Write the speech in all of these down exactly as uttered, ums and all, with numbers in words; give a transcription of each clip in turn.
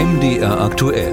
M D R aktuell.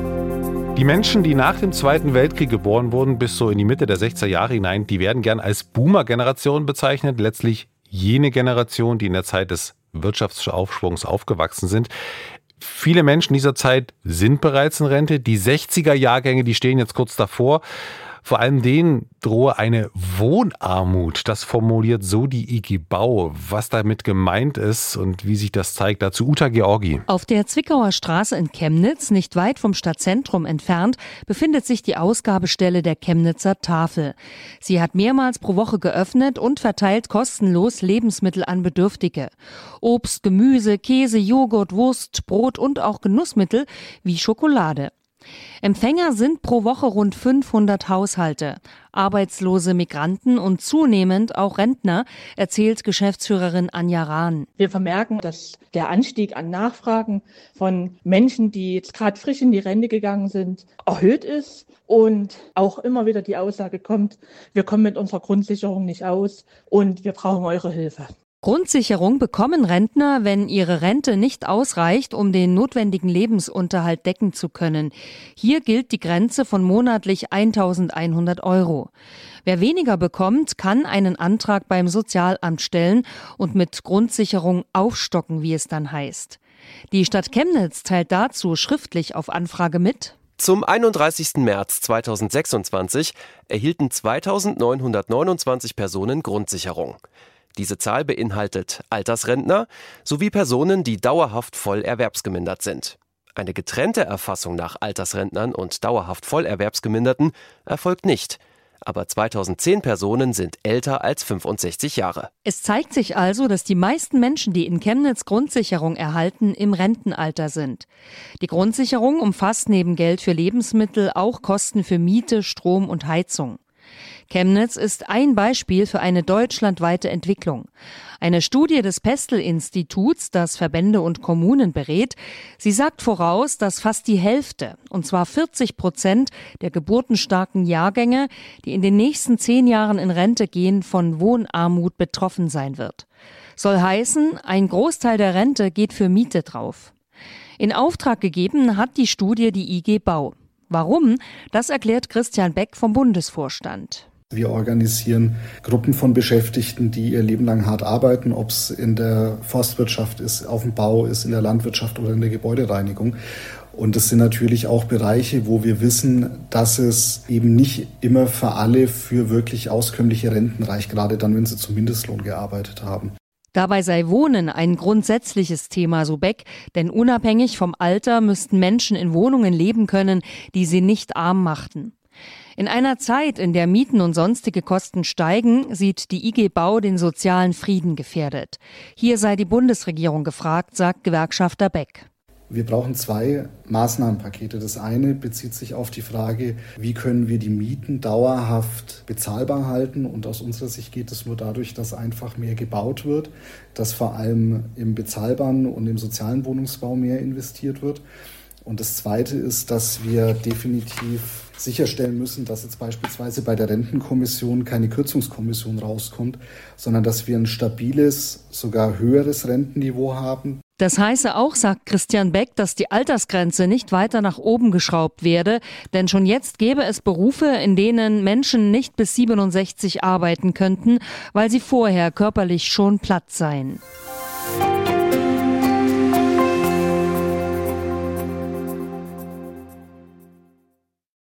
Die Menschen, die nach dem Zweiten Weltkrieg geboren wurden, bis so in die Mitte der sechziger Jahre hinein, die werden gern als Boomer-Generation bezeichnet. Letztlich jene Generation, die in der Zeit des Wirtschaftsaufschwungs aufgewachsen sind. Viele Menschen dieser Zeit sind bereits in Rente. Die sechziger-Jahrgänge, die stehen jetzt kurz davor. Vor allem denen drohe eine Wohnarmut. Das formuliert so die I G Bau. Was damit gemeint ist und wie sich das zeigt, dazu Uta Georgi. Auf der Zwickauer Straße in Chemnitz, nicht weit vom Stadtzentrum entfernt, befindet sich die Ausgabestelle der Chemnitzer Tafel. Sie hat mehrmals pro Woche geöffnet und verteilt kostenlos Lebensmittel an Bedürftige. Obst, Gemüse, Käse, Joghurt, Wurst, Brot und auch Genussmittel wie Schokolade. Empfänger sind pro Woche rund fünfhundert Haushalte, arbeitslose Migranten und zunehmend auch Rentner, erzählt Geschäftsführerin Anja Rahn. Wir vermerken, dass der Anstieg an Nachfragen von Menschen, die jetzt gerade frisch in die Rente gegangen sind, erhöht ist und auch immer wieder die Aussage kommt, wir kommen mit unserer Grundsicherung nicht aus und wir brauchen eure Hilfe. Grundsicherung bekommen Rentner, wenn ihre Rente nicht ausreicht, um den notwendigen Lebensunterhalt decken zu können. Hier gilt die Grenze von monatlich eintausendeinhundert Euro. Wer weniger bekommt, kann einen Antrag beim Sozialamt stellen und mit Grundsicherung aufstocken, wie es dann heißt. Die Stadt Chemnitz teilt dazu schriftlich auf Anfrage mit: Zum einunddreißigsten März zweitausendsechsundzwanzig erhielten zweitausendneunhundertneunundzwanzig Personen Grundsicherung. Diese Zahl beinhaltet Altersrentner sowie Personen, die dauerhaft voll erwerbsgemindert sind. Eine getrennte Erfassung nach Altersrentnern und dauerhaft voll Erwerbsgeminderten erfolgt nicht. Aber zweitausendzehn Personen sind älter als fünfundsechzig Jahre. Es zeigt sich also, dass die meisten Menschen, die in Chemnitz Grundsicherung erhalten, im Rentenalter sind. Die Grundsicherung umfasst neben Geld für Lebensmittel auch Kosten für Miete, Strom und Heizung. Chemnitz ist ein Beispiel für eine deutschlandweite Entwicklung. Eine Studie des Pestel-Instituts, das Verbände und Kommunen berät, sie sagt voraus, dass fast die Hälfte, und zwar vierzig Prozent der geburtenstarken Jahrgänge, die in den nächsten zehn Jahren in Rente gehen, von Wohnarmut betroffen sein wird. Soll heißen, ein Großteil der Rente geht für Miete drauf. In Auftrag gegeben hat die Studie die I G Bau. Warum? Das erklärt Christian Beck vom Bundesvorstand. Wir organisieren Gruppen von Beschäftigten, die ihr Leben lang hart arbeiten, ob es in der Forstwirtschaft ist, auf dem Bau ist, in der Landwirtschaft oder in der Gebäudereinigung. Und das sind natürlich auch Bereiche, wo wir wissen, dass es eben nicht immer für alle für wirklich auskömmliche Renten reicht, gerade dann, wenn sie zum Mindestlohn gearbeitet haben. Dabei sei Wohnen ein grundsätzliches Thema, so Beck, denn unabhängig vom Alter müssten Menschen in Wohnungen leben können, die sie nicht arm machten. In einer Zeit, in der Mieten und sonstige Kosten steigen, sieht die I G Bau den sozialen Frieden gefährdet. Hier sei die Bundesregierung gefragt, sagt Gewerkschafter Beck. Wir brauchen zwei Maßnahmenpakete. Das eine bezieht sich auf die Frage, wie können wir die Mieten dauerhaft bezahlbar halten? Und aus unserer Sicht geht es nur dadurch, dass einfach mehr gebaut wird, dass vor allem im bezahlbaren und im sozialen Wohnungsbau mehr investiert wird. Und das Zweite ist, dass wir definitiv sicherstellen müssen, dass jetzt beispielsweise bei der Rentenkommission keine Kürzungskommission rauskommt, sondern dass wir ein stabiles, sogar höheres Rentenniveau haben. Das heiße auch, sagt Christian Beck, dass die Altersgrenze nicht weiter nach oben geschraubt werde, denn schon jetzt gäbe es Berufe, in denen Menschen nicht bis siebenundsechzig arbeiten könnten, weil sie vorher körperlich schon platt seien.